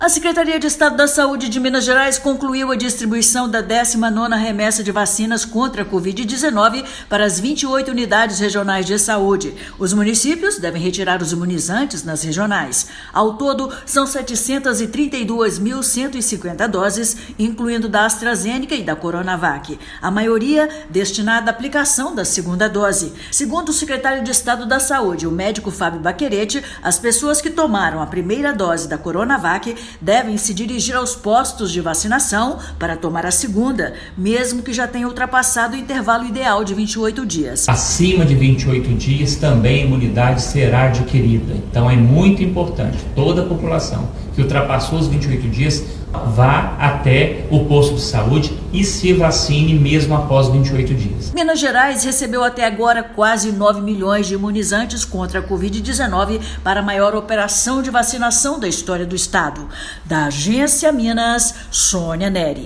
A Secretaria de Estado da Saúde de Minas Gerais concluiu a distribuição da 19ª remessa de vacinas contra a Covid-19 para as 28 unidades regionais de saúde. Os municípios devem retirar os imunizantes nas regionais. Ao todo, são 732.150 doses, incluindo da AstraZeneca e da Coronavac. A maioria destinada à aplicação da segunda dose. Segundo o secretário de Estado da Saúde, o médico Fábio Baquerete, as pessoas que tomaram a primeira dose da Coronavac devem se dirigir aos postos de vacinação para tomar a segunda, mesmo que já tenha ultrapassado o intervalo ideal de 28 dias. Acima de 28 dias também a imunidade será adquirida. Então é muito importante, toda a população que ultrapassou os 28 dias vá até o posto de saúde e se vacine mesmo após 28 dias. Minas Gerais recebeu até agora quase 9 milhões de imunizantes contra a Covid-19 para a maior operação de vacinação da história do estado. Da Agência Minas, Sônia Neri.